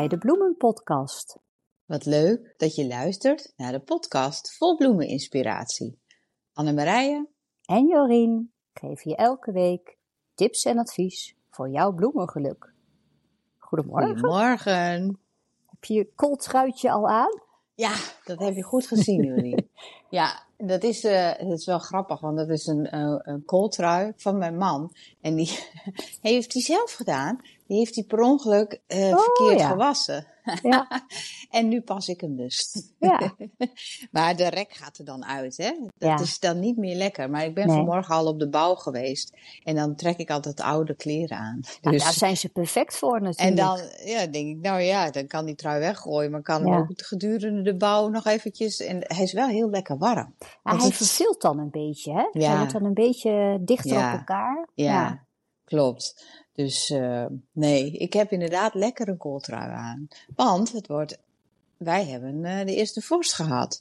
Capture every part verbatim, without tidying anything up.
bij de Bloemenpodcast. Wat leuk dat je luistert naar de podcast vol bloemeninspiratie. Annemarije en Jorien geven je elke week tips en advies voor jouw bloemengeluk. Goedemorgen. Goedemorgen. Heb je je kooltruitje al aan? Ja, dat heb je goed gezien, Jorien. Ja, dat is, uh, dat is wel grappig, want dat is een, uh, een kooltrui van mijn man. En die heeft hij zelf gedaan. Die heeft hij per ongeluk uh, oh, verkeerd ja. gewassen. Ja. En nu pas ik hem dus. Ja. Maar de rek gaat er dan uit, hè. Dat ja. is dan niet meer lekker. Maar ik ben nee. vanmorgen al op de bouw geweest. En dan trek ik altijd oude kleren aan. Nou, dus... daar zijn ze perfect voor natuurlijk. En dan ja, denk ik, nou ja, dan kan die trui weggooien. Maar kan ja. hem ook gedurende de bouw nog eventjes. En hij is wel heel lekker warm. Ja, hij het... verveelt dan een beetje, hè. Ja. Hij wordt dan een beetje dichter ja. op elkaar. Ja, ja. Klopt. Dus uh, nee, ik heb inderdaad lekker een kooltrui aan. Want het wordt, wij hebben uh, de eerste vorst gehad.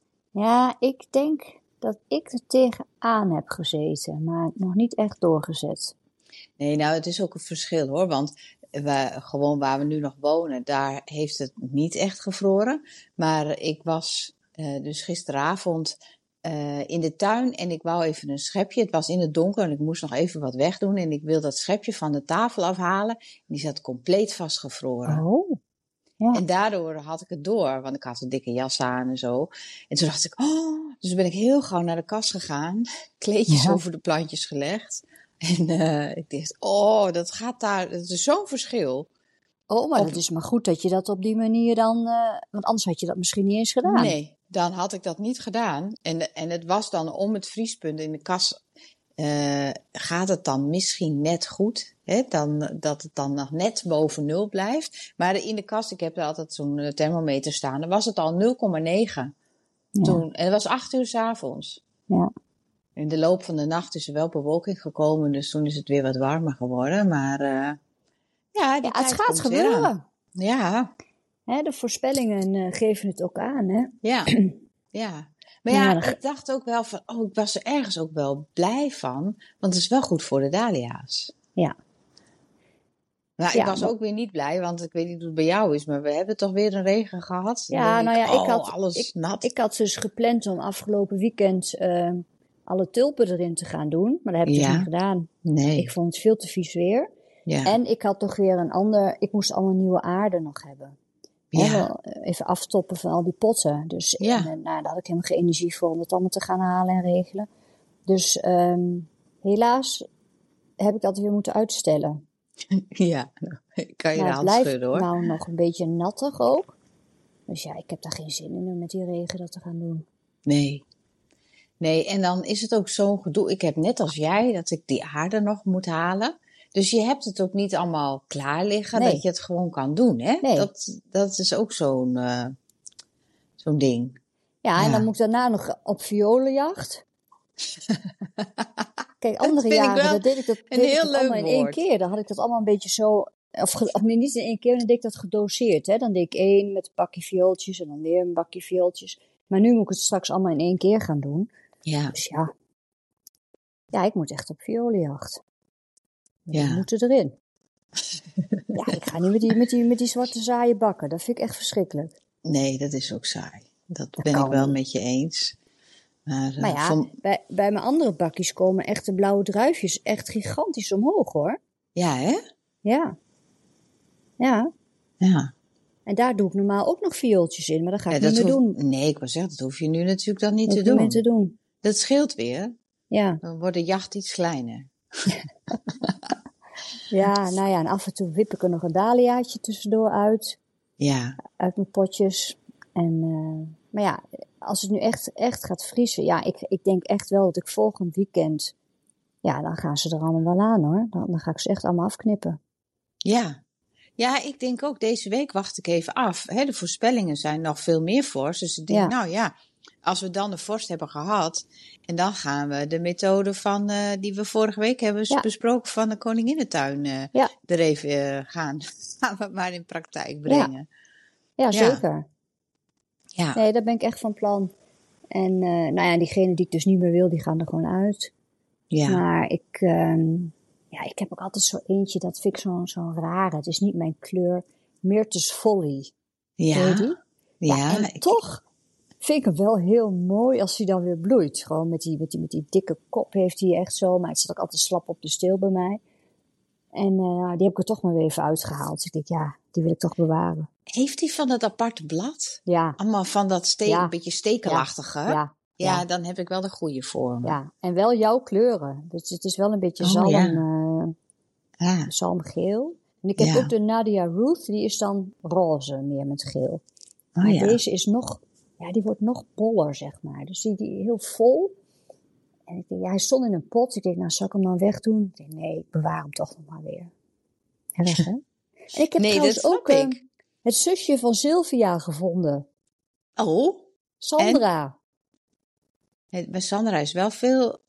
Ja, ik denk dat ik er tegenaan heb gezeten, maar nog niet echt doorgezet. Nee, nou het is ook een verschil hoor, want we, gewoon waar we nu nog wonen, daar heeft het niet echt gevroren. Maar ik was uh, dus gisteravond... Uh, in de tuin en ik wou even een schepje. Het was in het donker en ik moest nog even wat wegdoen. En ik wilde dat schepje van de tafel afhalen. En die zat compleet vastgevroren. Oh, ja. En daardoor had ik het door, want ik had een dikke jas aan en zo. En toen dacht ik, oh, dus ben ik heel gauw naar de kast gegaan. Kleedjes ja. over de plantjes gelegd. En uh, ik dacht, oh, dat gaat daar, dat is zo'n verschil. Oh, maar op... het is maar goed dat je dat op die manier dan, uh, want anders had je dat misschien niet eens gedaan. Nee. Dan had ik dat niet gedaan. En, en het was dan om het vriespunt in de kas. Uh, gaat het dan misschien net goed. Hè? Dan, dat het dan nog net boven nul blijft. Maar in de kast, ik heb er altijd zo'n thermometer staan. Dan was het al nul komma negen. Ja. Toen, en het was acht uur 's avonds. Ja. In de loop van de nacht is er wel bewolking gekomen. Dus toen is het weer wat warmer geworden. Maar uh, ja, die ja het gaat gebeuren. Ja. Hè, de voorspellingen uh, geven het ook aan, hè? Ja, ja. Maar ja, ja ik dacht ook wel van, oh, ik was er ergens ook wel blij van. Want het is wel goed voor de dahlia's. Ja. Nou, ik ja, was maar... ook weer niet blij, want ik weet niet hoe het bij jou is, maar we hebben toch weer een regen gehad. Ja, nou ik, ja, oh, ik had, alles ik, nat. Ik had dus gepland om afgelopen weekend uh, alle tulpen erin te gaan doen. Maar dat heb ik ja. dus niet gedaan. Nee. Ik vond het veel te vies weer. Ja. En ik had toch weer een ander, ik moest allemaal nieuwe aarde nog hebben. Ja. He, even aftoppen van al die potten. Dus ja. en, nou, daar had ik helemaal geen energie voor om het allemaal te gaan halen en regelen. Dus um, helaas heb ik dat weer moeten uitstellen. Ja, ik kan je maar de hand schudden hoor. Het blijft nou nog een beetje nattig ook. Dus ja, ik heb daar geen zin in om met die regen dat te gaan doen. Nee. Nee, en dan is het ook zo'n gedoe. Ik heb net als jij dat ik die aarde nog moet halen. Dus je hebt het ook niet allemaal klaar liggen, nee. dat je het gewoon kan doen, hè? Nee. Dat, dat is ook zo'n, uh, zo'n ding. Ja, ja, en dan moet ik daarna nog op violenjacht. Kijk, andere jaren, dat deed ik dat, deed ik dat allemaal in één keer. Dan had ik dat allemaal een beetje zo, of, of nee, niet in één keer, dan deed ik dat gedoseerd, hè? Dan deed ik één met een bakje viooltjes en dan weer een bakje viooltjes. Maar nu moet ik het straks allemaal in één keer gaan doen. Ja. Dus ja. Ja, ik moet echt op violenjacht. Die ja. moeten erin. Ja, ik ga niet met die, met, die, met die zwarte zaaien bakken. Dat vind ik echt verschrikkelijk. Nee, dat is ook saai. Dat, dat ben ik wel niet. Met je eens. Maar, uh, maar ja, van... bij, bij mijn andere bakjes komen echt de blauwe druifjes echt gigantisch omhoog, hoor. Ja, hè? Ja. Ja. Ja. En daar doe ik normaal ook nog viooltjes in, maar dat ga ik ja, niet meer hoef... doen. Nee, ik wil zeggen, dat hoef je nu natuurlijk dan niet dat te doen. Niet te doen. Dat scheelt weer. Ja. Dan wordt de jacht iets kleiner. Ja, nou ja, en af en toe wip ik er nog een dahliaatje tussendoor uit. Ja. Uit mijn potjes. En, uh, maar ja, als het nu echt, echt gaat vriezen, ja, ik, ik denk echt wel dat ik volgend weekend, ja, dan gaan ze er allemaal wel aan, hoor. Dan, dan ga ik ze echt allemaal afknippen. Ja. Ja, ik denk ook, deze week wacht ik even af. Hè, de voorspellingen zijn nog veel meer fors. Dus ik denk, ja. nou ja, als we dan de vorst hebben gehad, en dan gaan we de methode van, uh, die we vorige week hebben ja. besproken van de Koninginnetuin uh, ja. er even uh, gaan, gaan we maar in praktijk brengen. Ja, ja zeker. Ja. Nee, daar ben ik echt van plan. En uh, nou ja, diegenen die ik dus niet meer wil, die gaan er gewoon uit. Ja. Maar ik, um, ja, ik heb ook altijd zo eentje, dat vind ik zo'n zo rare. Het is niet mijn kleur. Myrtus Folly. Ja. Weet je? Ja, Ja. en ik- toch vind ik hem wel heel mooi als hij dan weer bloeit. Gewoon met die, met die, met die dikke kop heeft hij echt zo. Maar het zit ook altijd slap op de steel bij mij. En eh, die heb ik er toch maar weer even uitgehaald. Dus ik denk, ja, die wil ik toch bewaren. Heeft hij van dat aparte blad? Ja, Allemaal van dat ste- Ja. beetje stekelachtige? ja, Ja, ja. dan heb ik wel de goede voor me. ja. En wel jouw kleuren. Dus het is wel een beetje Oh, zalm, ja. eh, Ah, zalmgeel. En ik heb Ja. ook de Nadia Ruth, die is dan roze, meer met geel. oh Maar ja. deze is nog, ja, die wordt nog boller, zeg maar. Dus die, die heel vol. En ik denk, ja, hij stond in een pot. Ik denk, nou, zal ik hem dan wegdoen? Ik denk, nee, ik bewaar hem toch nog maar weer. Erg, hè? En ik heb Nee, trouwens dat ook snap eh, ik. het zusje van Sylvia gevonden. Oh, Sandra. het- bij Sandra is wel veel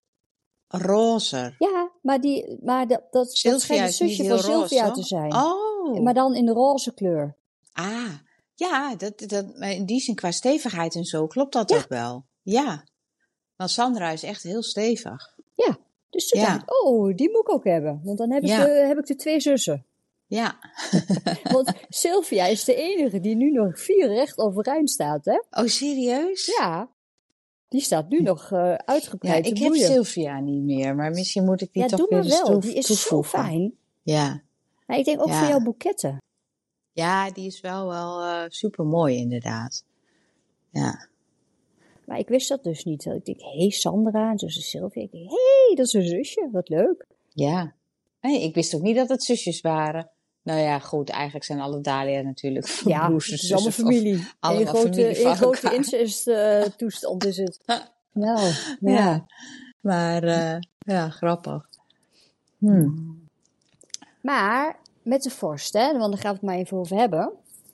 rozer. Ja, maar, die, maar dat, dat, dat Sylvia schijnt het is niet zusje heel van Sylvia roze. te zijn. Oh, Maar dan in de roze kleur. ah, ja, dat, dat, maar in die zin qua stevigheid en zo klopt dat Ja. ook wel. Ja, want Sandra is echt heel stevig. Ja, dus toen Ja. dacht ik, oh, die moet ik ook hebben. Want dan heb ik, Ja. de, heb ik de twee zussen. Ja. Want Sylvia is de enige die nu nog vier recht overeind staat, hè? Oh, serieus? Ja, die staat nu nog uh, Ja, uitgebreid te ik heb bloeien. Sylvia niet meer, maar misschien moet ik die Ja, toch doe weer maar eens wel. toe- Die is toevoegen. zo fijn. Ja. Maar ik denk ook Ja. voor jouw boeketten. Ja, die is wel, wel uh, super mooi inderdaad. Ja. Maar ik wist dat dus niet. Ik denk, hé, hey, Sandra, en zuster Sylvia. Ik denk, hé, hey, dat is een zusje. Wat leuk. Ja. Nee, ik wist ook niet dat het zusjes waren. Nou ja, goed, eigenlijk zijn alle Dahlia natuurlijk van Ja, broers en het is allemaal zussen van- familie. allemaal Eén grote, familie van één grote elkaar. incest-toestand is het. Nou, ja. Ja. Maar uh, ja, grappig. Hmm. Maar met de vorst, hè, want daar gaan we het maar even over hebben.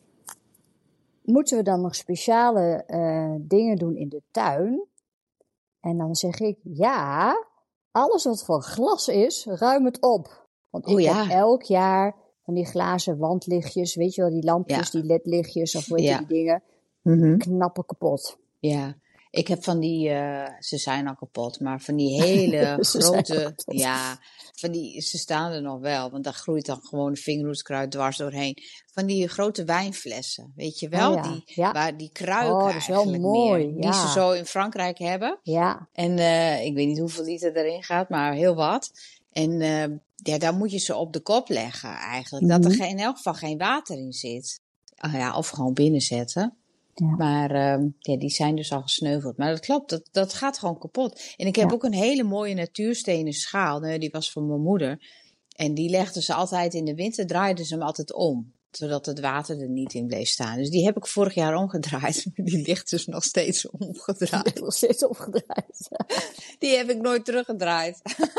Moeten we dan nog speciale uh, dingen doen in de tuin? En dan zeg ik, ja, alles wat van glas is, ruim het op. Want ik Oh, ja. heb elk jaar van die glazen wandlichtjes, weet je wel, die lampjes, Ja. die ledlichtjes of weet je Ja. die dingen, Mm-hmm. knappen kapot. Ja, ik heb van die, uh, ze zijn al kapot, maar van die hele Ze zijn al grote, kapot. ja, van die, ze staan er nog wel, want daar groeit dan gewoon een vingerhoedskruid dwars doorheen. Van die grote wijnflessen, weet je wel, Oh ja, die, ja. waar die kruiken Oh, dat is wel eigenlijk mooi, meer, ja. die ze zo in Frankrijk hebben. Ja, En uh, ik weet niet hoeveel liter erin gaat, maar heel wat. En uh, ja, daar moet je ze op de kop leggen eigenlijk, Mhm. dat er geen, in elk geval geen water in zit. Oh ja, of gewoon binnenzetten. ja. Maar uh, ja, die zijn dus al gesneuveld. Maar dat klopt, dat, dat gaat gewoon kapot. En ik heb Ja. ook een hele mooie natuurstenen schaal. Nou, die was van mijn moeder. En die legden ze altijd in de winter, draaiden ze hem altijd om. Zodat het water er niet in bleef staan. Dus die heb ik vorig jaar omgedraaid. Die ligt dus nog steeds omgedraaid. nog steeds opgedraaid. Die heb ik nooit teruggedraaid.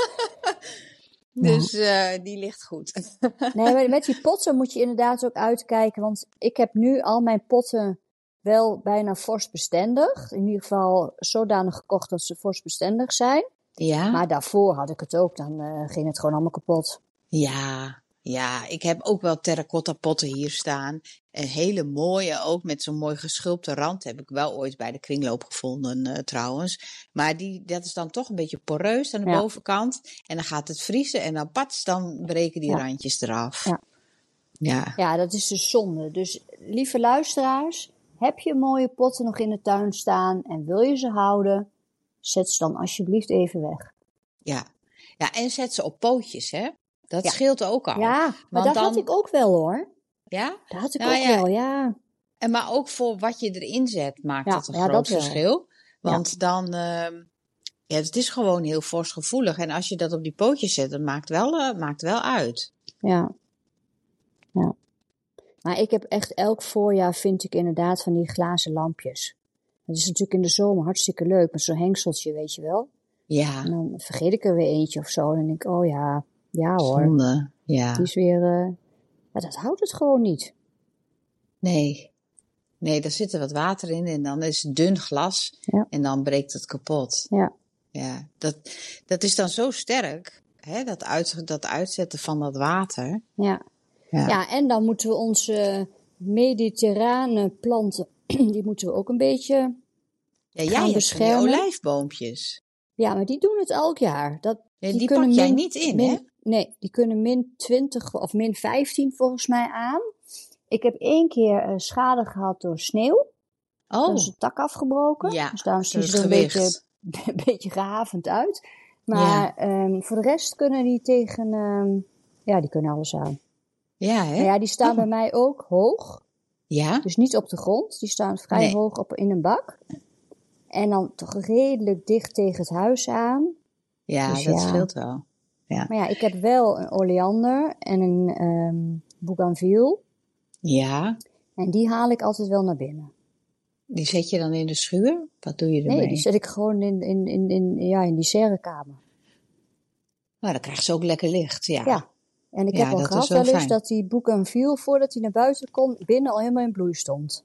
Dus uh, die ligt goed. Nee, maar met die potten moet je inderdaad ook uitkijken. Want ik heb nu al mijn potten wel bijna vorstbestendig. In ieder geval zodanig gekocht dat ze vorstbestendig zijn. Ja? Maar daarvoor had ik het ook. Dan uh, ging het gewoon allemaal kapot. Ja, ja, ik heb ook wel terracotta potten hier staan. Een hele mooie, ook met zo'n mooi geschulpte rand. Heb ik wel ooit bij de kringloop gevonden uh, trouwens. Maar die, dat is dan toch een beetje poreus aan de Ja. bovenkant. En dan gaat het vriezen en dan pats, dan breken die Ja. randjes eraf. Ja. Ja. Ja, dat is dus zonde. Dus lieve luisteraars, heb je mooie potten nog in de tuin staan en wil je ze houden, zet ze dan alsjeblieft even weg. Ja. Ja, en zet ze op pootjes, hè. Dat Ja. scheelt ook al. Ja, maar Want dat dan- had ik ook wel hoor. Ja? Dat had ik Nou ook ja. wel, ja. En maar ook voor wat je erin zet maakt Ja, dat een ja, groot dat wel. verschil. Want dan, uh, ja, het is gewoon heel vorstgevoelig. En als je dat op die pootjes zet, dat maakt wel, uh, maakt wel uit. Ja. Ja. Maar ik heb echt elk voorjaar vind ik inderdaad van die glazen lampjes. Dat is natuurlijk in de zomer hartstikke leuk met zo'n hengseltje, weet je wel. Ja, En dan vergeet ik er weer eentje of zo. En dan denk ik, oh ja, ja hoor. zonde. Ja, Die is weer, uh, ja, dat houdt het gewoon niet. nee. Nee, daar zit er wat water in en dan is het dun glas. Ja. En dan breekt het kapot. Ja. Ja, dat, dat is dan zo sterk, hè, dat, uit, dat uitzetten van dat water. Ja. Ja. Ja, en dan moeten we onze mediterrane planten, die moeten we ook een beetje, Ja, gaan jij hebt van die beschermen. olijfboompjes. ja, maar die doen het elk jaar. Dat, Ja, die kunnen pak jij min- niet in, min- hè? Nee, die kunnen min twintig of min vijftien volgens mij aan. ik heb één keer uh, schade gehad door sneeuw. Oh. Dan is een tak afgebroken. Ja, dus daarom zie door je het er een gewicht. beetje, een beetje gehavend uit. Maar Ja. um, voor de rest kunnen die tegen... Um, ja, die kunnen alles aan. Ja, hè? Maar ja, die staan Oh. bij mij ook hoog. Ja? Dus niet op de grond. Die staan vrij Nee. hoog op, in een bak. En dan toch redelijk dicht tegen het huis aan. Ja, dus dat ja. scheelt wel. Ja. Maar ja, ik heb wel een oleander en een um, bougainville. Ja. En die haal ik altijd wel naar binnen. Die zet je dan in de schuur? Wat doe je ermee? Nee, die zet ik gewoon in, in, in, in, ja, in die serrekamer. Nou, dan krijgt ze ook lekker licht, ja. Ja. En ik ja, heb al gehad wel wel eens fijn. dat die bougainville, voordat hij naar buiten komt, binnen al helemaal in bloei stond.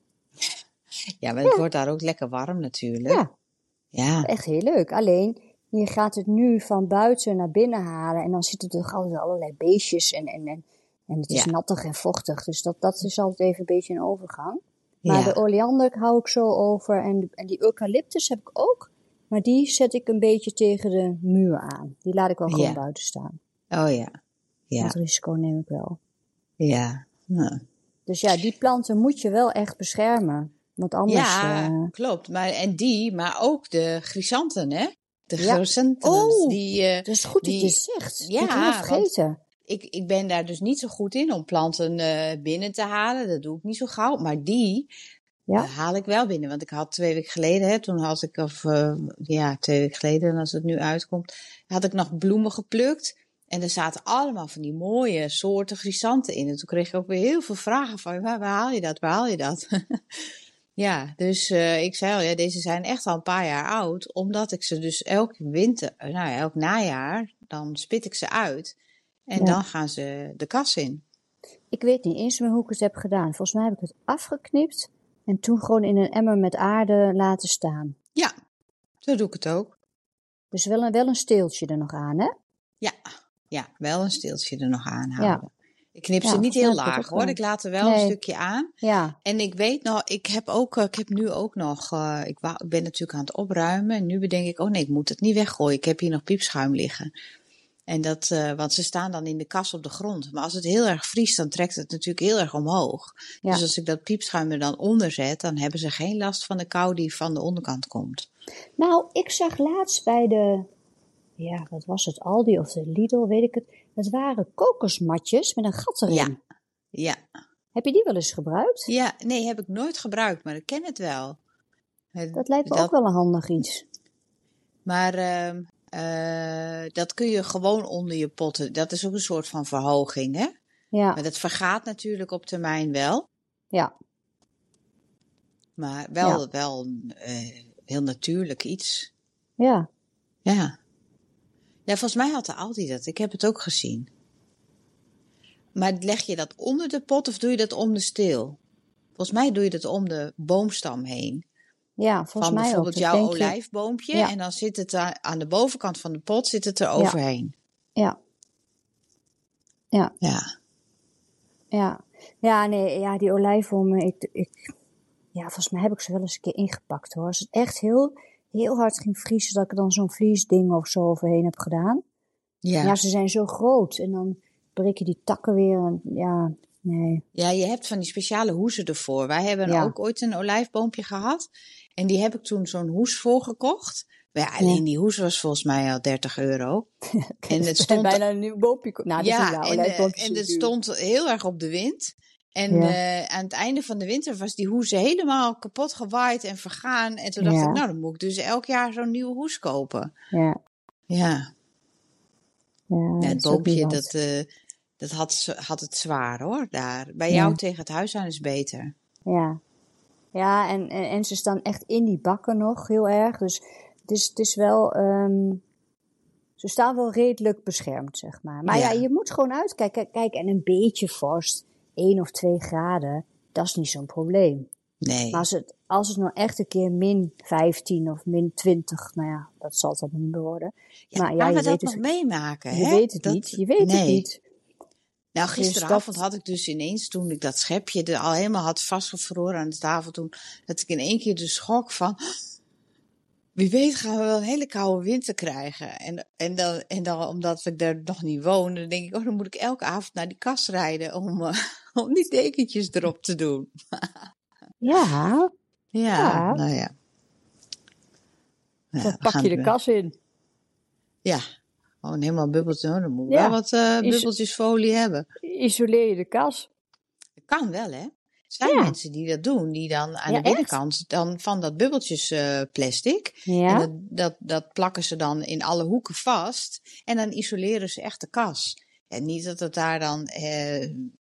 Ja, maar het ja. wordt daar ook lekker warm natuurlijk. Ja. Ja. Echt heel leuk. Alleen, je gaat het nu van buiten naar binnen halen en dan zitten er toch altijd allerlei beestjes en, en, en, en het is ja. nattig en vochtig. Dus dat, dat is altijd even een beetje een overgang. Maar ja. de oleander hou ik zo over en, en die eucalyptus heb ik ook. Maar die zet ik een beetje tegen de muur aan. Die laat ik wel gewoon ja. buiten staan. Oh ja. ja. Dat risico neem ik wel. Ja. Nou. Dus ja, die planten moet je wel echt beschermen. Want anders... Ja, uh... klopt. Maar, en die, maar ook de chrysanten, hè? De ja. chrysanten. Oh, die, uh, dat is goed die, dat je het zegt. Ja, ik heb het vergeten. Ik, ik ben daar dus niet zo goed in om planten uh, binnen te halen. Dat doe ik niet zo gauw. Maar die ja? uh, haal ik wel binnen. Want ik had twee weken geleden, hè, toen had ik, of uh, ja, twee weken geleden, als het nu uitkomt, had ik nog bloemen geplukt. En er zaten allemaal van die mooie soorten chrysanten in. En toen kreeg ik ook weer heel veel vragen van, waar, waar haal je dat, waar haal je dat? Ja, dus uh, ik zei al, ja, deze zijn echt al een paar jaar oud. Omdat ik ze dus elke winter, nou ja, elk najaar, dan spit ik ze uit. En ja. dan gaan ze de kas in. Ik weet niet eens meer hoe ik het heb gedaan. Volgens mij heb ik het afgeknipt en toen gewoon in een emmer met aarde laten staan. Ja, zo doe ik het ook. Dus wel een, wel een steeltje er nog aan, hè? Ja, ja, wel een steeltje er nog aan houden. Ja. Ik knip ja, ze niet heel laag hoor. Ik laat er wel nee. een stukje aan. Ja. En ik weet nog, ik heb ook, ik heb nu ook nog, uh, ik, wou, ik ben natuurlijk aan het opruimen. En nu bedenk ik, oh nee, ik moet het niet weggooien. Ik heb hier nog piepschuim liggen. En dat, uh, want ze staan dan in de kas op de grond. Maar als het heel erg vriest, dan trekt het natuurlijk heel erg omhoog. Ja. Dus als ik dat piepschuim er dan onder zet, dan hebben ze geen last van de kou die van de onderkant komt. Nou, ik zag laatst bij de, ja, wat was het, Aldi of de Lidl, weet ik het. Het waren kokosmatjes met een gat erin. Ja, ja. Heb je die wel eens gebruikt? Ja, nee, heb ik nooit gebruikt, maar ik ken het wel. Dat lijkt me dat... ook wel een handig iets. Maar uh, uh, dat kun je gewoon onder je potten. Dat is ook een soort van verhoging, hè? Ja. Maar dat vergaat natuurlijk op termijn wel. Ja. Maar wel, ja. wel uh, heel natuurlijk iets. Ja. Ja. Ja, volgens mij had de Aldi dat. Ik heb het ook gezien. Maar leg je dat onder de pot of doe je dat om de steel? Volgens mij doe je dat om de boomstam heen. Ja, volgens van mij ook. bijvoorbeeld jouw olijfboompje. Ja. En dan zit het aan de bovenkant van de pot zit het er overheen. Ja. Ja. Ja. Ja. Ja, nee, ja, die olijfbomen, ik, ik, ja, volgens mij heb ik ze wel eens een keer ingepakt hoor. Als het echt heel, heel hard ging vriezen, dat ik er dan zo'n vliesding of zo overheen heb gedaan. Ja. Ja, ze zijn zo groot en dan breek je die takken weer en ja, nee. Ja, je hebt van die speciale hoezen ervoor. Wij hebben ja. ook ooit een olijfboompje gehad. En die heb ik toen zo'n hoes voor gekocht. Maar ja, alleen ja. die hoes was volgens mij al dertig euro. En het stond bijna een nieuw boompje. Nou, ja, ja, en, uh, en het stond heel erg op de wind. En ja. uh, aan het einde van de winter was die hoes helemaal kapot gewaaid en vergaan. En toen dacht ja. ik, nou, dan moet ik dus elk jaar zo'n nieuwe hoes kopen. Ja. Ja. Ja, ja het boompje, dat, uh, dat had, had het zwaar hoor, daar. Bij jou ja. tegen het huis aan is beter. Ja. Ja, en, en, en ze staan echt in die bakken nog heel erg. Dus het is, het is wel, um, ze staan wel redelijk beschermd, zeg maar. Maar ja, ja je moet gewoon uitkijken. Kijk, en een beetje vorst, één of twee graden, dat is niet zo'n probleem. Nee. Maar als het, als het nou echt een keer min vijftien of min twintig, nou ja, dat zal het dan niet meer worden. Ja, maar ja, gaan we dat nog het, meemaken, je hè? Weet het dat, niet, je weet nee. het niet. Nou, gisteravond dus dat... had ik dus ineens, toen ik dat schepje er al helemaal had vastgevroren aan de tafel, toen had ik in één keer de schok van, wie weet gaan we wel een hele koude winter krijgen. En, en, dan, en dan, omdat ik daar nog niet woon, dan denk ik, oh, dan moet ik elke avond naar die kast rijden om, uh, om die dekentjes erop te doen. Ja. Ja, Ja. nou ja. Ja, Dan we pak gaan je het de weer- kas in. Ja, gewoon helemaal bubbeltjes. Oh, dan moet ik Ja. wel wat eh, Is- bubbeltjes folie hebben. Isoleer je de kas. Dat kan wel, hè? Er zijn Ja. mensen die dat doen, die dan aan Ja, de binnenkant dan van dat bubbeltjes eh, plastic. En Ja. dat, dat, dat plakken ze dan in alle hoeken vast. En dan isoleren ze echt de kas. En niet dat het daar dan. eh,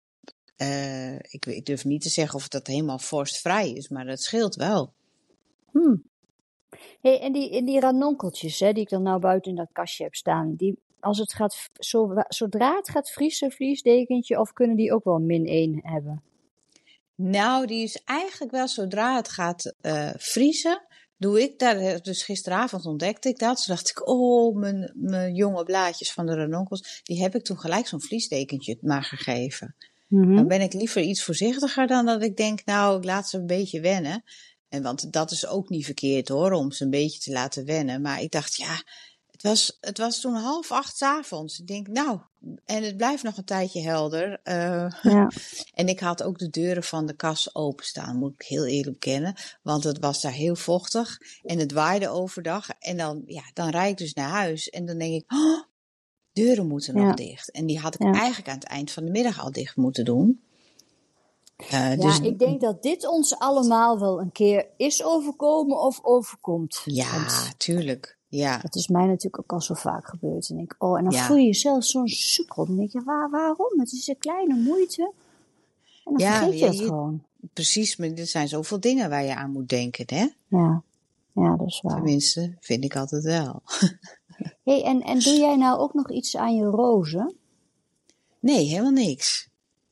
eh, ik, ik durf niet te zeggen of dat helemaal vorstvrij is, maar dat scheelt wel. Hm. Hey, en die, en die ranonkeltjes, hè, die ik dan nou buiten in dat kastje heb staan, die, als het gaat, v- zo, zodra het gaat vriezen, vliesdekentje, of kunnen die ook wel min één hebben? Nou, die is eigenlijk wel zodra het gaat eh, vriezen. Doe ik daar, dus gisteravond ontdekte ik dat. Toen dacht ik, oh, mijn, mijn jonge blaadjes van de ranonkels, die heb ik toen gelijk zo'n vliesdekentje maar gegeven. Mhm. Dan ben ik liever iets voorzichtiger dan dat ik denk, nou, ik laat ze een beetje wennen. En want dat is ook niet verkeerd hoor, om ze een beetje te laten wennen. Maar ik dacht, ja, het was, het was toen half acht 's avonds. Ik denk, nou, en het blijft nog een tijdje helder. eh, Ja. en ik had ook de deuren van de kas openstaan, moet ik heel eerlijk bekennen. Want het was daar heel vochtig en het waaide overdag. En dan, ja, dan rijd ik dus naar huis en dan denk ik, oh, deuren moeten nog Ja. dicht. En die had ik Ja. eigenlijk aan het eind van de middag al dicht moeten doen. Eh, Ja, dus ik denk dat dit ons allemaal wel een keer is overkomen of overkomt. ja, Want tuurlijk. Ja, dat is mij natuurlijk ook al zo vaak gebeurd. En, ik, oh, en dan Ja. voel je jezelf zo'n sukkel. Dan denk je, waar, waarom? Het is een kleine moeite. En dan Ja, vergeet je ja, het je- gewoon. precies. Maar er zijn zoveel dingen waar je aan moet denken, hè? Ja, ja, dat is waar. Tenminste, vind ik altijd wel. Hey, en, en doe jij nou ook nog iets aan je rozen? Nee, helemaal niks.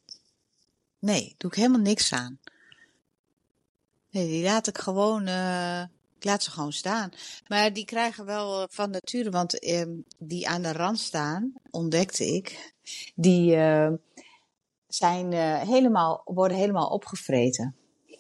Nee, doe ik helemaal niks aan. Nee, die laat ik gewoon, eh, ik laat ze gewoon staan. Maar die krijgen wel eh, van nature, want ehm, die aan de rand staan, ontdekte ik, die eh, zijn, eh, helemaal, worden helemaal opgevreten.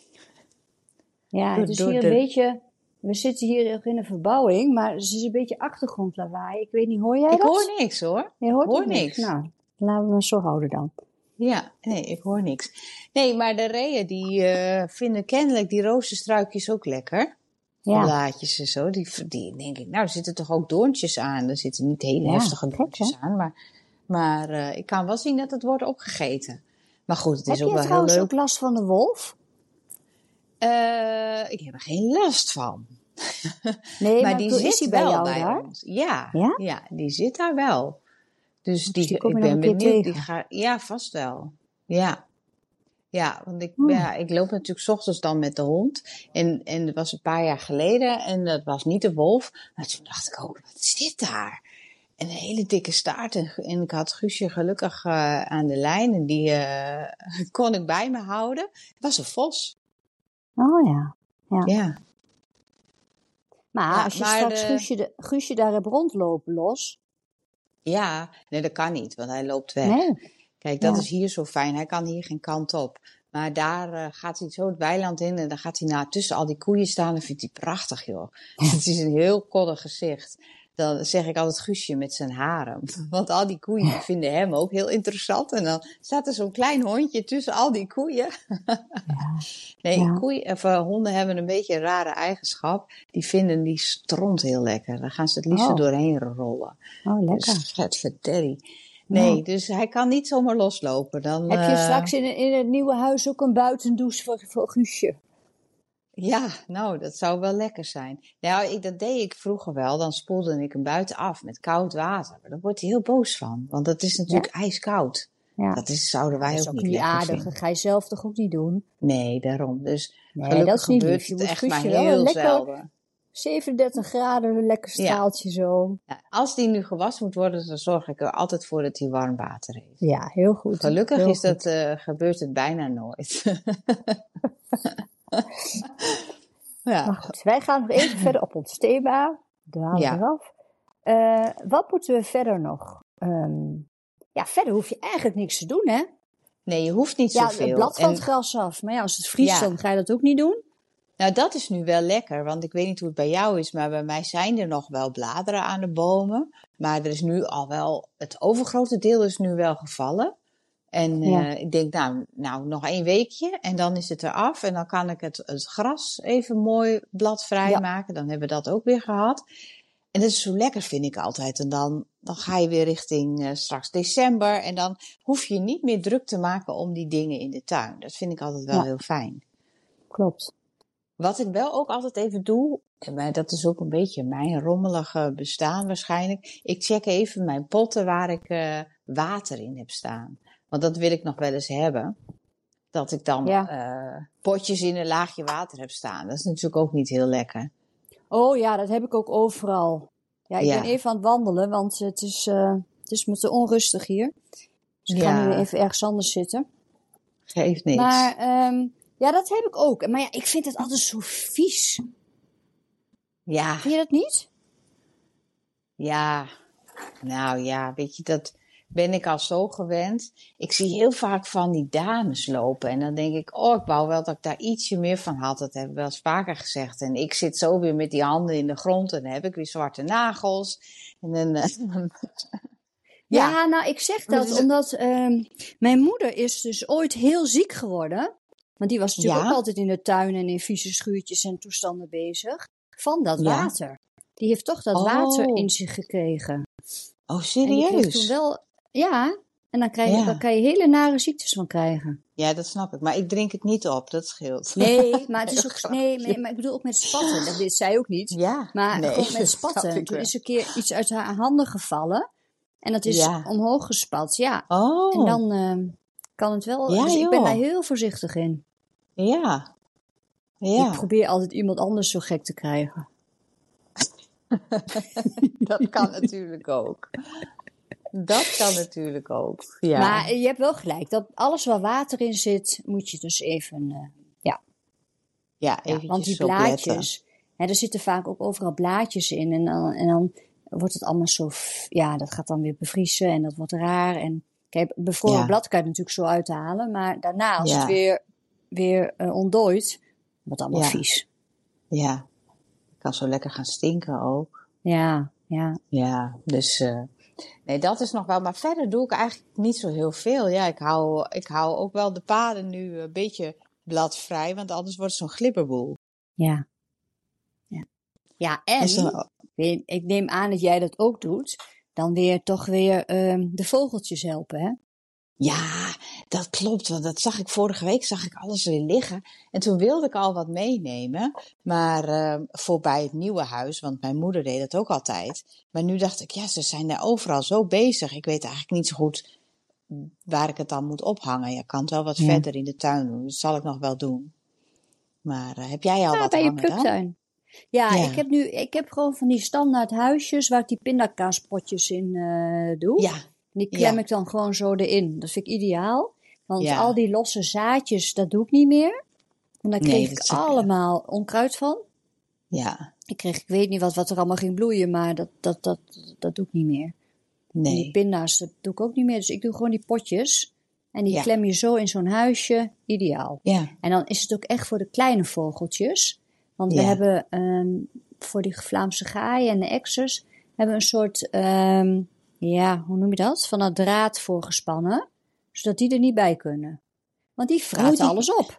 Ja, Door- het is door hier de- een beetje... We zitten hier ook in een verbouwing, maar het is een beetje achtergrondlawaai. Ik weet niet, hoor jij Ik dat? hoor niks hoor. Je hoort hoor ook niks. niks. Nou, laten we het zo houden dan. Ja, nee, ik hoor niks. Nee, maar de reeën die eh, vinden kennelijk die rozenstruikjes ook lekker. De Ja, blaadjes en zo. Die, die denk ik, nou, er zitten toch ook doorntjes aan. Er zitten niet hele Ja, heftige gek, doorntjes hè? aan. Maar, maar eh, ik kan wel zien dat het wordt opgegeten. Maar goed, het heb is ook je wel heel trouwens leuk. ook last van de wolf? Eh, ik heb er geen last van. Nee, maar, maar die toen zit is hij bij wel jou bij daar? ons. Ja, Ja? ja, die zit daar wel. Dus Dus die, die kom je ik nog ben een keer benieuwd. Die tegen? ga, ja, vast wel. Ja. Ja, want ik, Hmm. ja, ik loop natuurlijk 's ochtends dan met de hond. En, en dat was een paar jaar geleden. En dat was niet de wolf. Maar toen dacht ik ook, wat zit daar? En een hele dikke staart. En, en ik had Guusje gelukkig eh, aan de lijn. En die eh, kon ik bij me houden. Het was een vos. Oh ja. Ja. Ja. Maar Ja, als je maar straks de- Guusje, de, Guusje daar hebt rondlopen los. Ja, nee, dat kan niet. Want hij loopt weg. Nee. Kijk, dat Ja. is hier zo fijn. Hij kan hier geen kant op. Maar daar eh, gaat hij zo het weiland in en dan gaat hij na tussen al die koeien staan. Dat vindt hij prachtig, joh. Het is een heel koddig gezicht. Dan zeg ik altijd Guusje met zijn haren. Want al die koeien die vinden hem ook heel interessant. En dan staat er zo'n klein hondje tussen al die koeien. Nee, Ja. koeien, of, uh, honden hebben een beetje een rare eigenschap. Die vinden die stront heel lekker. Daar gaan ze het liefst Oh. doorheen rollen. Oh, lekker. Dus vet verdерrie. Nee, Ja. dus hij kan niet zomaar loslopen. Dan, Heb je eh, straks in, in het nieuwe huis ook een buitendouche voor, voor Guusje? Ja, nou, dat zou wel lekker zijn. Nou, ik, dat deed ik vroeger wel. Dan spoelde ik hem buiten af met koud water. Maar daar wordt hij heel boos van. Want dat is natuurlijk ijskoud. Ja. Dat is, zouden wij Dat is ook ook niet niet lekker aardig. vinden. Dat ga je zelf toch ook niet doen? Nee, daarom. Dus Nee, gelukkig dat is niet gebeurt lief. Je het moet echt maar Guusje wel een heel lekker zelden. zevenendertig graden, een lekker Ja. straaltje zo. Ja, als die nu gewassen moet worden, dan zorg ik er altijd voor dat hij warm water heeft. Ja, heel goed. Gelukkig Heel is goed. dat, eh, gebeurt het bijna nooit. Ja. Maar goed, wij gaan nog even verder op ons thema. Dwalen Ja. eraf. Eh, wat moeten we verder nog? Ehm, ja, verder hoef je eigenlijk niks te doen, hè? Nee, je hoeft niet Ja, zoveel. het blad van En- het gras af. Maar ja, als het vriest, Ja. dan ga je dat ook niet doen. Nou, dat is nu wel lekker, want ik weet niet hoe het bij jou is, maar bij mij zijn er nog wel bladeren aan de bomen. Maar er is nu al wel, het overgrote deel is nu wel gevallen. En uh, Ja. ik denk, nou, nou, nog één weekje en dan is het eraf. En dan kan ik het, het gras even mooi bladvrij Ja. maken. Dan hebben we dat ook weer gehad. En dat is zo lekker, vind ik altijd. En dan, dan ga je weer richting uh, straks december. En dan hoef je niet meer druk te maken om die dingen in de tuin. Dat vind ik altijd wel Ja. heel fijn. Klopt. Wat ik wel ook altijd even doe, maar dat is ook een beetje mijn rommelige bestaan waarschijnlijk. Ik check even mijn potten waar ik uh, water in heb staan. Want dat wil ik nog wel eens hebben. Dat ik dan Ja. uh, potjes in een laagje water heb staan. Dat is natuurlijk ook niet heel lekker. Oh ja, dat heb ik ook overal. Ja, ik Ja. ben even aan het wandelen, want het is, uh, het is me te onrustig hier. Dus ik Ja. ga nu weer even ergens anders zitten. Geeft niks. Maar um, ja, dat heb ik ook. Maar ja, ik vind het altijd zo vies. Ja. Vind je dat niet? Ja. Nou ja, weet je, dat ben ik al zo gewend. Ik zie heel vaak van die dames lopen. En dan denk ik, oh, ik wou wel dat ik daar ietsje meer van had. Dat heb ik wel eens vaker gezegd. En ik zit zo weer met die handen in de grond. En dan heb ik weer zwarte nagels. En dan... Uh, ja. ja, nou, ik zeg dat dus, omdat um, mijn moeder is dus ooit heel ziek geworden. Want die was natuurlijk ja? ook altijd in de tuin en in vieze schuurtjes en toestanden bezig. Van dat ja? water. Die heeft toch dat oh. water in zich gekregen. Oh, serieus? En die toen wel, ja, en dan, krijg je, ja. dan kan je hele nare ziektes van krijgen. Ja, dat snap ik. Maar ik drink het niet op, dat scheelt. Nee, maar het is ook, nee, nee, maar ik bedoel ook met spatten. Dat deed zij ook niet. Ja, maar nee, gewoon met spatten. Toen is een keer iets uit haar handen gevallen. En dat is ja. omhoog gespat, ja. Oh. En dan uh, kan het wel, ja, dus ik joh. ben daar heel voorzichtig in. Ja. ja. Ik probeer altijd iemand anders zo gek te krijgen. Dat kan natuurlijk ook. Dat kan natuurlijk ook, ja. Maar je hebt wel gelijk, dat alles waar water in zit, moet je dus even, uh, ja. Ja, eventjes ja, want die blaadjes, hè, er zitten vaak ook overal blaadjes in. En dan, en dan wordt het allemaal zo, ja, dat gaat dan weer bevriezen en dat wordt raar. En kijk, bevroren ja. blad kan je natuurlijk zo uithalen, maar daarna als ja. het weer, weer uh, ontdooit, wordt het allemaal ja. vies. Ja, het kan zo lekker gaan stinken ook. Ja, ja. Ja, dus... Uh, nee, dat is nog wel. Maar verder doe ik eigenlijk niet zo heel veel. Ja, ik hou, ik hou ook wel de paden nu een beetje bladvrij, want anders wordt het zo'n glibberboel. Ja. Ja, ja en dan, ik neem aan dat jij dat ook doet, dan weer toch weer um, de vogeltjes helpen, hè? Ja, dat klopt. Want dat zag ik vorige week, zag ik alles weer liggen. En toen wilde ik al wat meenemen. Maar uh, voorbij het nieuwe huis, want mijn moeder deed dat ook altijd. Maar nu dacht ik, ja, ze zijn daar overal zo bezig. Ik weet eigenlijk niet zo goed waar ik het dan moet ophangen. Je kan het wel wat ja. verder in de tuin doen. Dat zal ik nog wel doen. Maar uh, heb jij al ja, wat bij hangen je pluktuin. Ja, ja, ik heb nu, ik heb gewoon van die standaard huisjes waar ik die pindakaaspotjes in uh, doe. Ja. Die klem ja. ik dan gewoon zo erin. Dat vind ik ideaal. Want ja. al die losse zaadjes, dat doe ik niet meer. En daar kreeg nee, ik allemaal ik, onkruid van. Ja. Ik kreeg, ik weet niet wat, wat er allemaal ging bloeien, maar dat, dat, dat, dat doe ik niet meer. Nee. En die pinda's, dat doe ik ook niet meer. Dus ik doe gewoon die potjes. En die ja. klem je zo in zo'n huisje. Ideaal. Ja. En dan is het ook echt voor de kleine vogeltjes. Want we ja. hebben um, voor die Vlaamse gaaien en de exers hebben we een soort... Um, Ja, hoe noem je dat? Van dat draad voorgespannen. Zodat die er niet bij kunnen. Want die vraten oh, die... alles op.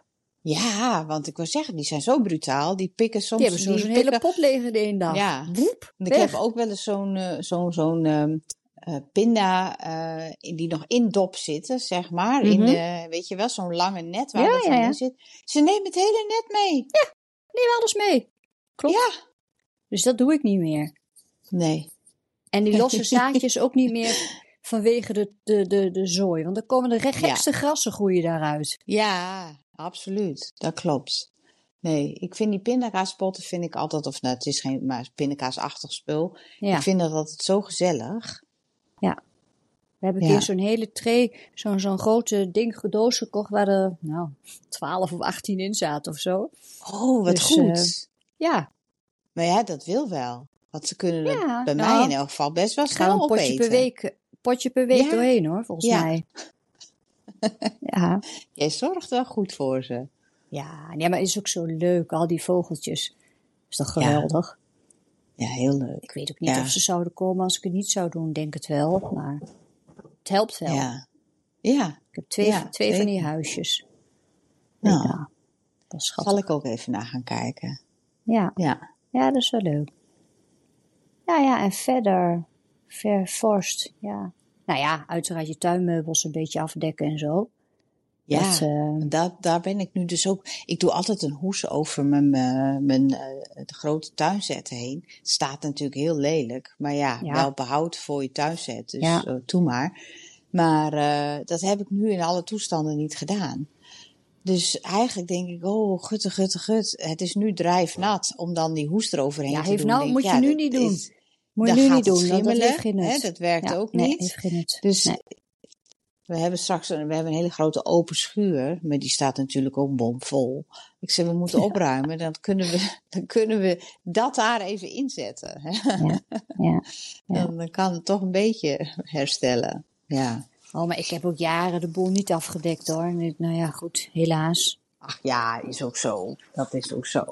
Ja, want ik wil zeggen, die zijn zo brutaal. Die pikken soms... Die hebben zo'n die hele pot leeg in één dag. Ja. Woep, ik heb ook wel eens zo'n uh, zo'n zo'n uh, uh, pinda uh, die nog in dop zitten, zeg maar. Mm-hmm. In de, weet je wel, zo'n lange net waar ja, dat ja, ja. in zit. Ze nemen het hele net mee. Ja, nemen alles mee. Klopt. Ja. Dus dat doe ik niet meer. Nee. En die losse zaadjes ook niet meer vanwege de, de, de, de zooi. Want dan komen de gekste ja. grassen groeien daaruit. Ja, absoluut. Dat klopt. Nee, ik vind die pindakaaspotten vind ik altijd, of nou, het is geen maar pindakaasachtig spul. Ja. Ik vind dat altijd zo gezellig. Ja. We hebben een ja. keer zo'n hele tray, zo'n, zo'n grote ding doos gekocht waar er nou twaalf of achttien in zaten of zo. Oh, wat dus, goed. Uh, ja. Maar ja, dat wil wel. Want ze kunnen er ja, bij nou, mij in elk geval best wel snel een potje opeten. Per week, potje per week ja. doorheen hoor, volgens ja. mij. ja. Jij zorgt wel goed voor ze. Ja, nee, maar het is ook zo leuk, al die vogeltjes. Is toch geweldig? Ja, ja heel leuk. Ik weet ook niet ja. of ze zouden komen als ik het niet zou doen, denk het wel. Maar het helpt wel. Ja, ja Ik heb twee, Ja, twee van die zeker. huisjes. Nou, Ja, dat is schattig. zal ik ook even naar gaan kijken. Ja. Ja. Ja, dat is wel leuk. Ja, ja, en verder, vervorst, ja. Nou ja, uiteraard je tuinmeubels een beetje afdekken en zo. Ja, Dat, uh, daar, daar ben ik nu dus ook. Ik doe altijd een hoes over mijn, mijn, mijn uh, de grote tuinzet heen. Het staat natuurlijk heel lelijk, maar ja, ja. wel behoud voor je tuinzet, dus Ja. uh, doe maar. Maar uh, dat heb ik nu in alle toestanden niet gedaan. Dus eigenlijk denk ik, oh, gutte, gutte, gut. Het is nu drijfnat om dan die hoes eroverheen ja, te heeft doen. Nou, denk, moet ja, je nu dat niet doen. Is, moet je dan nu gaat niet doen, het dat, schimmelen. dat heeft geen nut. Hè, dat werkt ja, ook nee, niet. heeft geen nut. Dus nee. we hebben straks een, we hebben een hele grote open schuur, maar die staat natuurlijk ook bomvol. Ik zeg, we moeten opruimen, dan kunnen we, dan kunnen we dat daar even inzetten. Ja, ja, ja. Dan, dan kan het toch een beetje herstellen. Ja. Oh, maar ik heb ook jaren de boel niet afgedekt hoor. Nu, nou ja, goed, helaas. Ach ja, is ook zo. Dat is ook zo.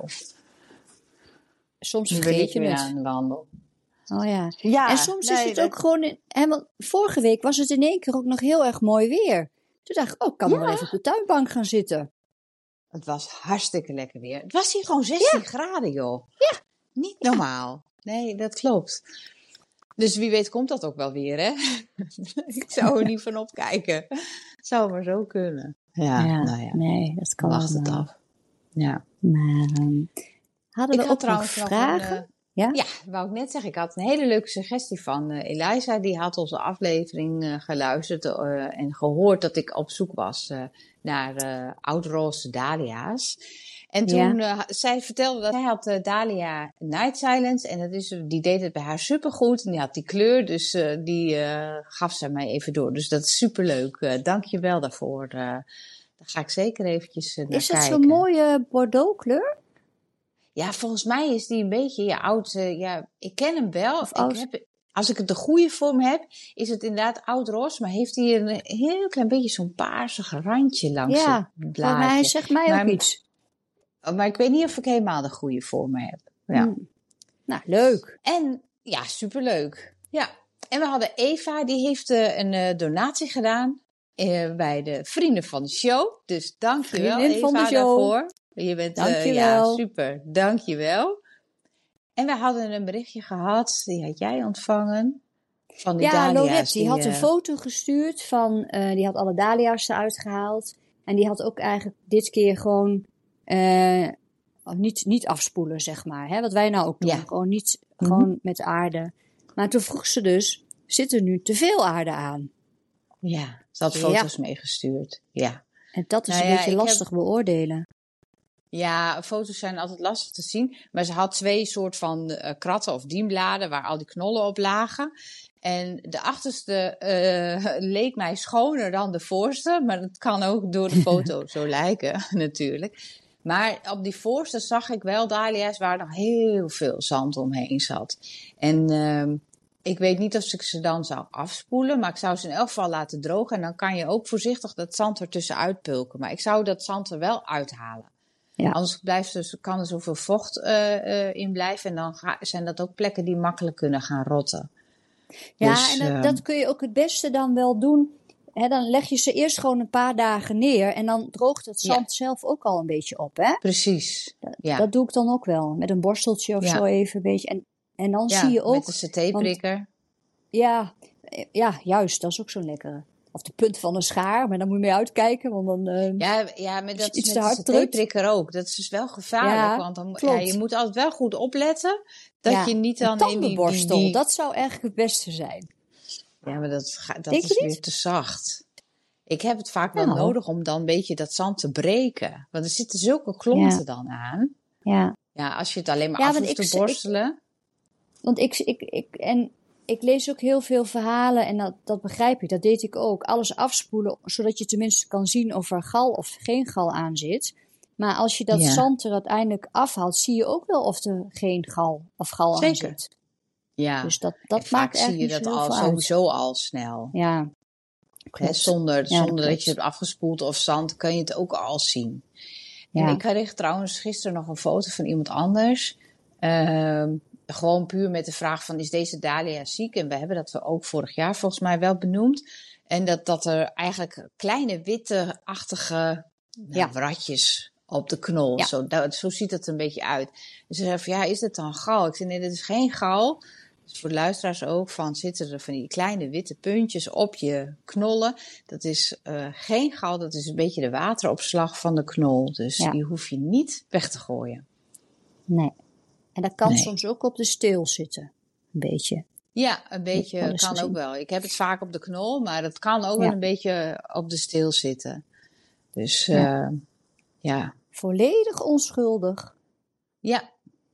Soms nu vergeet ben ik je weer het. aan de wandel. Oh ja. Ja, en soms nee, is het dat... ook gewoon... In, hè, want vorige week was het in één keer ook nog heel erg mooi weer. Toen dacht ik, oh, ik kan ja. nog wel even op de tuinbank gaan zitten. Het was hartstikke lekker weer. Het was hier gewoon zestien ja. graden, joh. Ja. Niet normaal. Nee, dat klopt. Dus wie weet komt dat ook wel weer, hè? Ik zou er niet van opkijken. Zou maar zo kunnen. Ja, ja nou ja. Nee, dat kan Wacht het allemaal. af. Ja. Maar um, hadden we ik ook had nog vragen? Nog een, uh, ja? Ja, wou ik net zeggen. Ik had een hele leuke suggestie van uh, Eliza. Die had onze aflevering uh, geluisterd uh, en gehoord dat ik op zoek was uh, naar uh, oudroze dahlia's. En toen, ja. uh, zij vertelde dat zij had uh, Dahlia Night Silence. En dat is, die deed het bij haar supergoed. En die had die kleur, dus uh, die uh, gaf zij mij even door. Dus dat is superleuk. Uh, Dank je wel daarvoor. Uh, daar ga ik zeker eventjes uh, naar is dat kijken. Is dat zo'n mooie Bordeaux kleur? Ja, volgens mij is die een beetje ja, oud. Uh, ja, ik ken hem wel. Of oud? Ik heb, als ik het de goede vorm heb, is het inderdaad oud-roze. Maar heeft hij een heel klein beetje zo'n paarsig randje langs ja, het blaadje. maar hij zegt mij maar, ook iets. Maar ik weet niet of ik helemaal de goede vorm heb. Ja. Hmm. Nou, leuk. En ja, superleuk. Ja. En we hadden Eva, die heeft uh, een uh, donatie gedaan uh, bij de Vrienden van de Show. Dus dank je wel, Eva, van de show. daarvoor. Je bent dank je uh, wel. Ja, super. Dank je wel. En we hadden een berichtje gehad, die had jij ontvangen. Van die ja, dahlia's. Lorette, die, die had uh... een foto gestuurd van, uh, die had alle dahlia's eruit gehaald. En die had ook eigenlijk dit keer gewoon, uh, niet, niet afspoelen, zeg maar. Hè? Wat wij nou ook doen, ja. gewoon niet, mm-hmm. gewoon met aarde. Maar toen vroeg ze dus, zit er nu te veel aarde aan? Ja, ze had foto's ja. meegestuurd, ja. En dat is nou een ja, beetje lastig heb... beoordelen. Ja, foto's zijn altijd lastig te zien. Maar ze had twee soort van uh, kratten of dienbladen waar al die knollen op lagen. En de achterste uh, leek mij schoner dan de voorste. Maar dat kan ook door de foto zo lijken, natuurlijk. Maar op die voorste zag ik wel dahlia's waar nog heel veel zand omheen zat. En uh, ik weet niet of ik ze dan zou afspoelen. Maar ik zou ze in elk geval laten drogen. En dan kan je ook voorzichtig dat zand ertussen uitpulken. Maar ik zou dat zand er wel uithalen. Ja. Anders blijft dus, kan er zoveel vocht uh, uh, in blijven. En dan ga, zijn dat ook plekken die makkelijk kunnen gaan rotten. Ja, dus, en dat, uh, dat kun je ook het beste dan wel doen. He, dan leg je ze eerst gewoon een paar dagen neer. En dan droogt het zand ja. zelf ook al een beetje op. Hè? Precies. Dat, ja. dat doe ik dan ook wel. Met een borsteltje of ja. zo even een beetje. En, en dan ja, zie je ook... met een satéprikker. Ja, ja, juist. Dat is ook zo'n lekkere. Of de punt van een schaar, maar dan moet je mee uitkijken, want dan uh, ja, ja, maar dat iets is te met hard de satéprikker ook. Dat is dus wel gevaarlijk, ja, want dan, ja, je moet altijd wel goed opletten dat ja, je niet dan een tandenborstel, in die, die, die... dat zou eigenlijk het beste zijn. Ja, maar dat, dat Denk is weer te zacht. Ik heb het vaak wel nou. nodig om dan een beetje dat zand te breken, want er zitten zulke klonten ja. dan aan. Ja. Ja, als je het alleen maar ja, af hoeft te borstelen. Ik, want ik, ik, ik, en ik lees ook heel veel verhalen en dat, dat begrijp ik, dat deed ik ook. Alles afspoelen, zodat je tenminste kan zien of er gal of geen gal aan zit. Maar als je dat ja. zand er uiteindelijk afhaalt, zie je ook wel of er geen gal of gal Zeker. aan zit. Ja, dus dat, dat vaak maakt zie je dat al, sowieso al snel. Ja. He, zonder ja, zonder dat, dat je het hebt afgespoeld of zand, kan je het ook al zien. Ja. En ik kreeg trouwens gisteren nog een foto van iemand anders. Uh, gewoon puur met de vraag van, is deze dahlia ziek? En we hebben dat ook vorig jaar volgens mij wel benoemd. En dat, dat er eigenlijk kleine witte-achtige Ja. nou, ratjes op de knol. Ja. Zo, dat, zo ziet het een beetje uit. Dus ze zei van, ja, is dat dan gal? Ik zei, nee, dat is geen gal. Dus voor de luisteraars ook, van zitten er van die kleine witte puntjes op je knollen. Dat is uh, geen gal, dat is een beetje de wateropslag van de knol. Dus Ja. die hoef je niet weg te gooien. Nee. En dat kan Nee. soms ook op de steel zitten. Een beetje. Ja, een Wel beetje eens kan gezien. ook wel. Ik heb het vaak op de knol, maar het kan ook Ja. wel een beetje op de steel zitten. Dus uh, Ja. ja. Volledig onschuldig. Ja.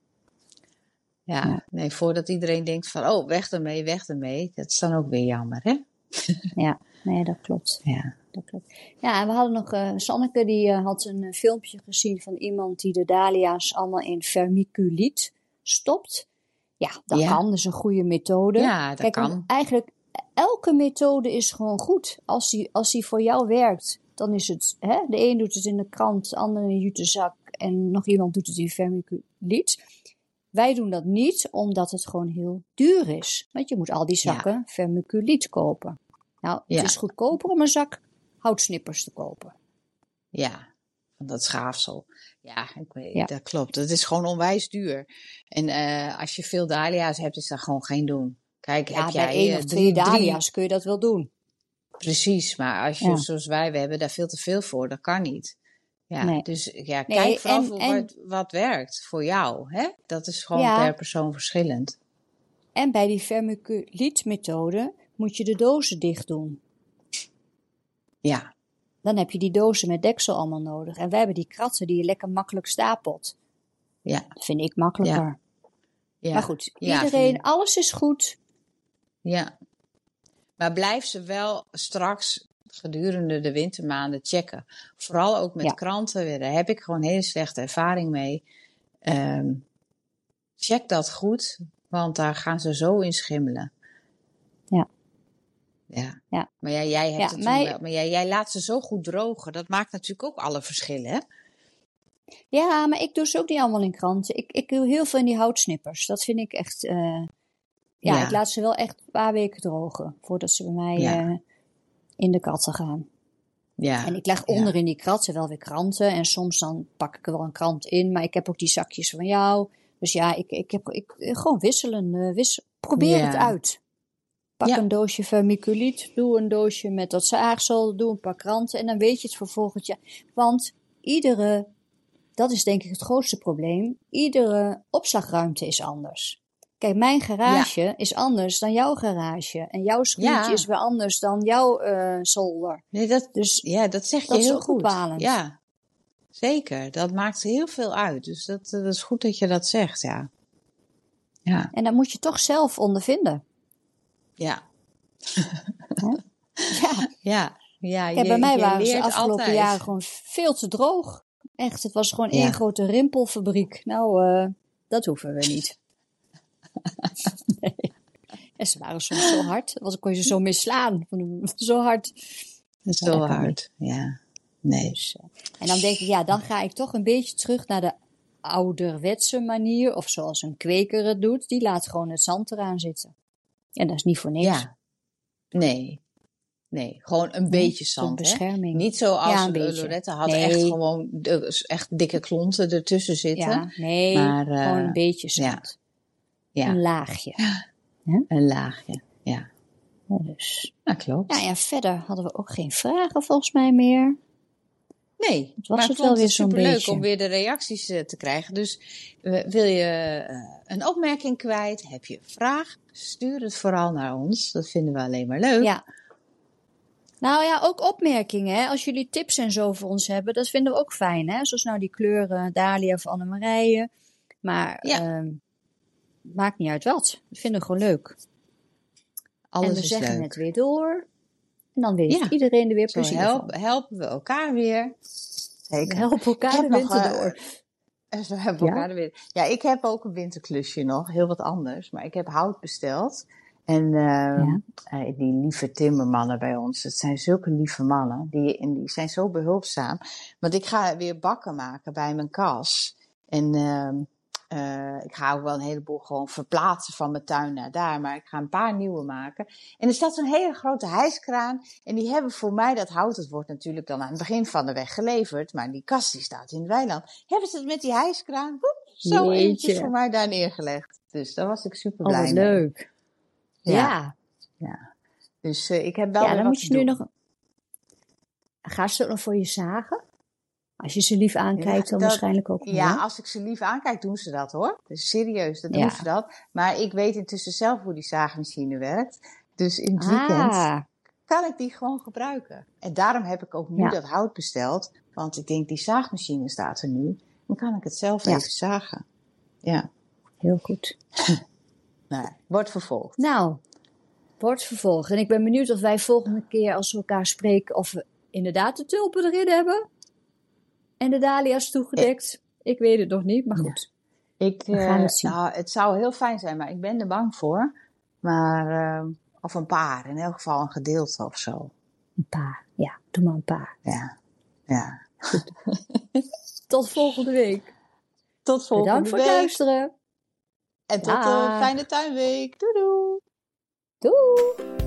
Ja, Ja. nee, voordat iedereen denkt van, oh, weg ermee, weg ermee. Dat is dan ook weer jammer, hè? Ja, nee, dat klopt. Ja. Dat klopt. Ja, en we hadden nog, uh, Sanneke die uh, had een uh, filmpje gezien van iemand die de dahlia's allemaal in vermiculiet stopt. Ja, dat Ja. kan, dat is een goede methode. Ja, dat Kijk, want kan. eigenlijk, elke methode is gewoon goed. Als die, als die voor jou werkt, dan is het, hè, de een doet het in de krant, de ander in een jutezak en nog iemand doet het in vermiculiet. Wij doen dat niet, omdat het gewoon heel duur is. Want je moet al die zakken Ja. vermiculiet kopen. Nou, Ja. het is goedkoper om een zak houtsnippers te kopen. Ja, van dat schaafsel. Ja, ik weet, Ja. dat klopt. Het is gewoon onwijs duur. En uh, als je veel dahlia's hebt, is dat gewoon geen doen. Kijk, Ja, heb bij jij één uh, of twee drie, dahlia's drie... kun je dat wel doen. Precies, maar als je, Ja. zoals wij, we hebben daar veel te veel voor. Dat kan niet. Ja, Nee. dus ja, Nee, kijk vooral en- voor en- wat, wat werkt voor jou. Hè? Dat is gewoon Ja. per persoon verschillend. En bij die vermiculiet-methode moet je de dozen dicht doen. Ja, Dan heb je die dozen met deksel allemaal nodig. En wij hebben die kratten die je lekker makkelijk stapelt. ja, Dat vind ik makkelijker. ja. Maar goed, Ja, iedereen, vind- alles is goed. Ja. Maar blijf ze wel straks gedurende de wintermaanden checken. Vooral ook met Ja. kranten. Daar heb ik gewoon hele slechte ervaring mee. Um, check dat goed, want daar gaan ze zo in schimmelen. Ja. Ja. Ja. Maar ja, jij hebt Ja, het toen mij- wel. Maar jij, jij laat ze zo goed drogen. Dat maakt natuurlijk ook alle verschillen, hè? Ja, maar ik doe ze ook niet allemaal in kranten. Ik, ik doe heel veel in die houtsnippers. Dat vind ik echt... eh, ja, Ja. ik laat ze wel echt een paar weken drogen. Voordat ze bij mij Ja. eh, in de kratten gaan. Ja. En ik leg ja. onder in die kratten wel weer kranten. En soms dan pak ik er wel een krant in. Maar ik heb ook die zakjes van jou. Dus ja, ik, ik heb ik, gewoon wisselen. eh, wissel, probeer Ja. het uit. Pak Ja. een doosje vermiculiet. Doe een doosje met dat zaagsel. Doe een paar kranten. En dan weet je het voor volgend jaar. Want iedere, dat is denk ik het grootste probleem. Iedere opslagruimte is anders. Kijk, mijn garage is anders dan jouw garage. En jouw schuurtje Ja. is weer anders dan jouw eh, zolder. Nee, dat, Dus ja, dat zeg je dat is heel ook goed. bepalend. Ja, zeker. Dat maakt heel veel uit. Dus dat, dat is goed dat je dat zegt, ja. Ja, En dat moet je toch zelf ondervinden. ja. Ja, Ja, ja. kijk, je, bij mij je waren ze de leert afgelopen altijd. jaren gewoon veel te droog. Echt, het was gewoon Ja. één grote rimpelfabriek. Nou, eh, dat hoeven we niet. Nee. En ze waren soms zo hard. Dan kon je ze zo mee slaan. Zo hard. Dat is Ja, zo dat kan hard. Ja, nee. Dus, eh, en dan denk ik, ja, dan ga ik toch een beetje terug naar de ouderwetse manier. Of zoals een kweker het doet. Die laat gewoon het zand eraan zitten. En dat is niet voor niks. Ja, nee. Nee, gewoon een Nee, beetje voor zand, hè. bescherming. Niet zoals Ja, een uh, beetje. Loretta had Nee. echt gewoon de, echt dikke klonten ertussen zitten. Ja, nee, Maar, uh, gewoon een beetje ja. zand. Ja, Een laagje. een laagje. Ja, Ja, dus. dat klopt. Ja, ja, verder hadden we ook geen vragen volgens mij meer. Nee, Het was maar het ik vond wel weer het zo'n superleuk beetje. om weer de reacties uh, te krijgen. Dus uh, wil je uh, een opmerking kwijt? Heb je een vraag? Stuur het vooral naar ons. Dat vinden we alleen maar leuk. Ja. Nou ja, ook opmerkingen. Hè? Als jullie tips en zo voor ons hebben, dat vinden we ook fijn. Hè? Zoals nou die kleuren Dahlia of Annemarije. Maar Ja. uh, maakt niet uit wat. Dat vinden we gewoon leuk. Alles en we is zeggen leuk. het weer door. En dan weet Ja. iedereen er weer Zo plezier help, van. helpen we elkaar weer. We Zeker. helpen elkaar Ik de heb nog, winter uh, door. En we hebben Ja? elkaar er weer. Ja, ik heb ook een winterklusje nog, heel wat anders. Maar ik heb hout besteld. En uh, Ja. uh, die lieve timmermannen bij ons, het zijn zulke lieve mannen. Die, en die zijn zo behulpzaam. Want ik ga weer bakken maken bij mijn kas. En uh, Uh, ik ga ook wel een heleboel gewoon verplaatsen van mijn tuin naar daar. Maar ik ga een paar nieuwe maken. En er staat zo'n hele grote hijskraan. En die hebben voor mij dat hout. Het wordt natuurlijk dan aan het begin van de weg geleverd. Maar die kast die staat in het weiland. Hebben ze het met die hijskraan woep, zo Jeetje. eventjes voor mij daar neergelegd. Dus daar was ik super blij oh, mee. leuk. Ja. Ja. ja. Dus uh, ik heb wel Ja, weer dan wat moet je te nu doen. nog... Gaan ze ook nog voor je zagen? Als je ze lief aankijkt, Ja, dan dat, waarschijnlijk ook. Ja, wel. als ik ze lief aankijk, doen ze dat hoor. Dus serieus, dan doen Ja. ze dat. Maar ik weet intussen zelf hoe die zaagmachine werkt. Dus in het Ah. weekend kan ik die gewoon gebruiken. En daarom heb ik ook nu Ja. dat hout besteld. Want ik denk, die zaagmachine staat er nu. Dan kan ik het zelf Ja. even zagen. Ja. Heel goed. Nou, wordt vervolgd. Nou, wordt vervolgd. En ik ben benieuwd of wij volgende keer als we elkaar spreken... of we inderdaad de tulpen erin hebben... En de dahlia's toegedekt. Ik, ik weet het nog niet, maar goed. Ja. Ik, we gaan uh, het zien. Nou, het zou heel fijn zijn, maar ik ben er bang voor. Maar, uh, of een paar. In elk geval een gedeelte of zo. Een paar, ja. Doe maar een paar. Ja, ja. Tot volgende week. Tot volgende Bedankt voor week. het luisteren. En tot Dag. een fijne tuinweek. Doei doei. Doei.